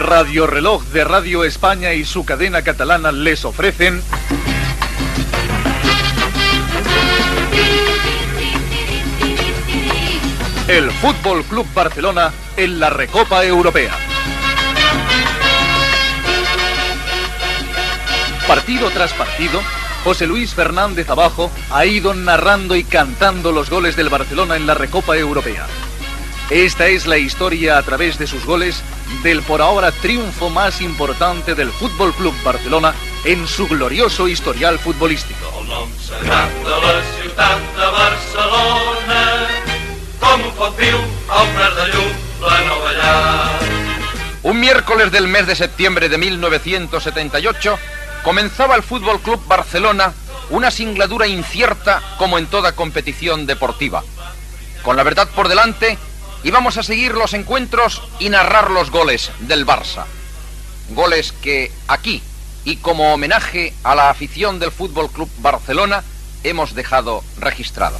Radiorreloj de Radio España y su cadena catalana les ofrecen el Fútbol Club Barcelona en la Recopa Europea. Partido tras partido, José Luis Fernández Abajo ha ido narrando y cantando los goles del Barcelona en la Recopa Europea. Esta es la historia a través de sus goles del por ahora triunfo más importante del Fútbol Club Barcelona en su glorioso historial futbolístico. El nom sagrat de la ciutat de Barcelona, com ho pot viu el prat de llum, la nova llar. Un miércoles del mes de septiembre de 1978 comenzaba el Fútbol Club Barcelona una singladura incierta como en toda competición deportiva. Con la verdad por delante, íbamos a seguir los encuentros y narrar los goles del Barça. Goles que aquí, y como homenaje a la afición del Fútbol Club Barcelona, hemos dejado registrado.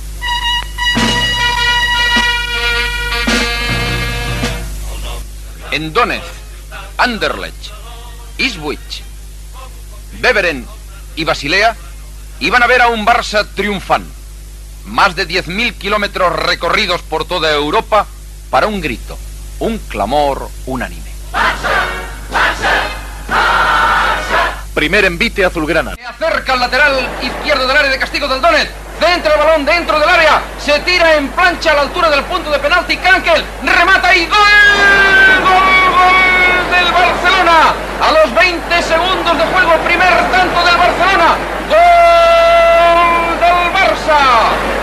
En Donetsk, Anderlecht, Ipswich, Beveren y Basilea iban a ver a un Barça triunfante. Más de 10.000 kilómetros recorridos por toda Europa para un grito, un clamor unánime. Barça, Barça, Barça. Primer envite azulgrana. Se acerca al lateral izquierdo del área de castigo del Donetsk. Dentro el balón, dentro del área. Se tira en plancha a la altura del punto de penalti. Kankel remata y ¡gol! ¡Gol, gol del Barcelona! A los 20 segundos de juego, primer tanto del Barcelona. ¡Gol del Barça!